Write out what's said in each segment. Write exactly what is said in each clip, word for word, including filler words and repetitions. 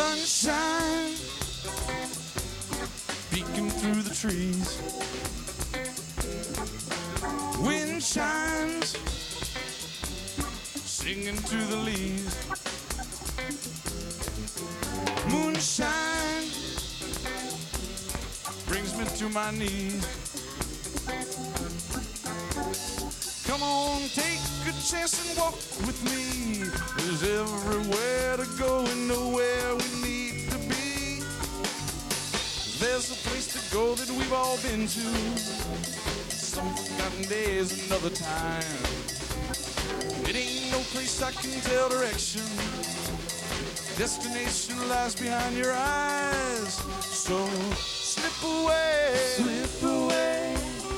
Sunshine peeking through the trees. Wind chimes singing to the leaves. Moonshine brings me to my knees. Come on, take a chance and walk with me. There's everywhere to go and nowhere we need to be. There's a place to go that we've all been to. Some forgotten days, another time. It ain't no place I can tell direction. Destination lies behind your eyes. So slip away, slip away,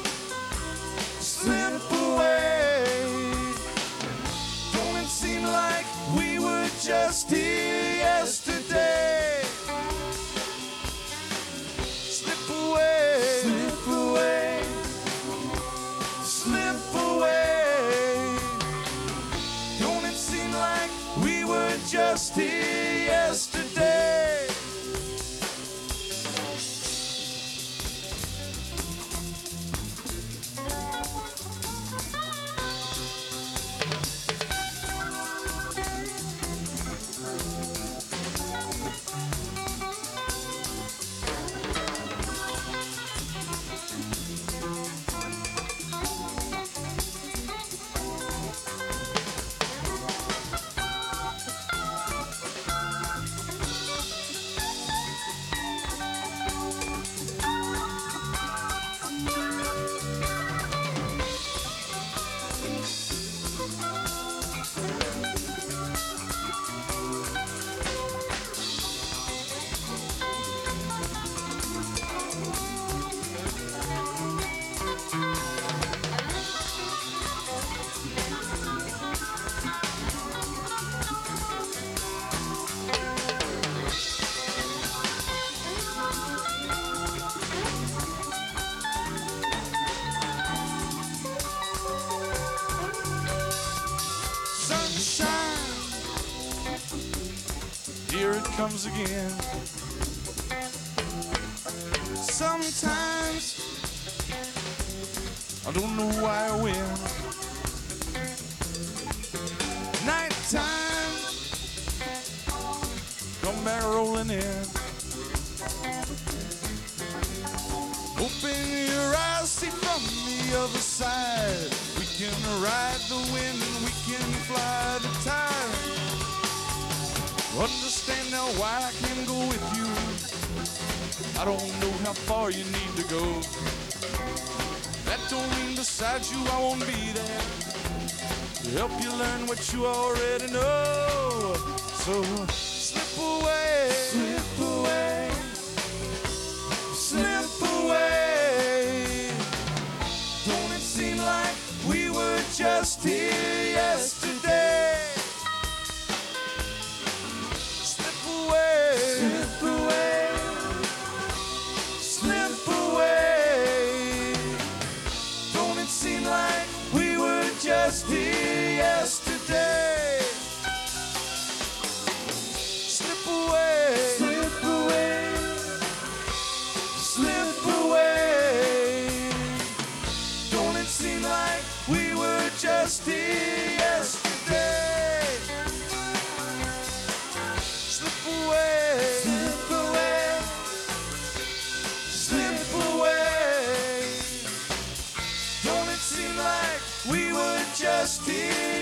slip away. Don't it seem like we were just here yesterday? Slip away, slip away, slip away. Don't it seem like we were just here yesterday? Here it comes again. Sometimes I don't know why I win. Nighttime, come back rolling in. Open your eyes, see from the other side. We can ride the wind and we can fly the tide. Understand now why I can't go with you. I don't know how far you need to go. That don't mean beside you I won't be there to help you learn what you already know. So slip away, slip away, slip away. Don't it seem like we were just here yesterday? Slip away, slip away. Don't it seem like we were just here yesterday? Slip away, slip away, slip away. Don't it seem like we were just here yesterday? Slip away, slip away, slip away. Don't it seem like we were just here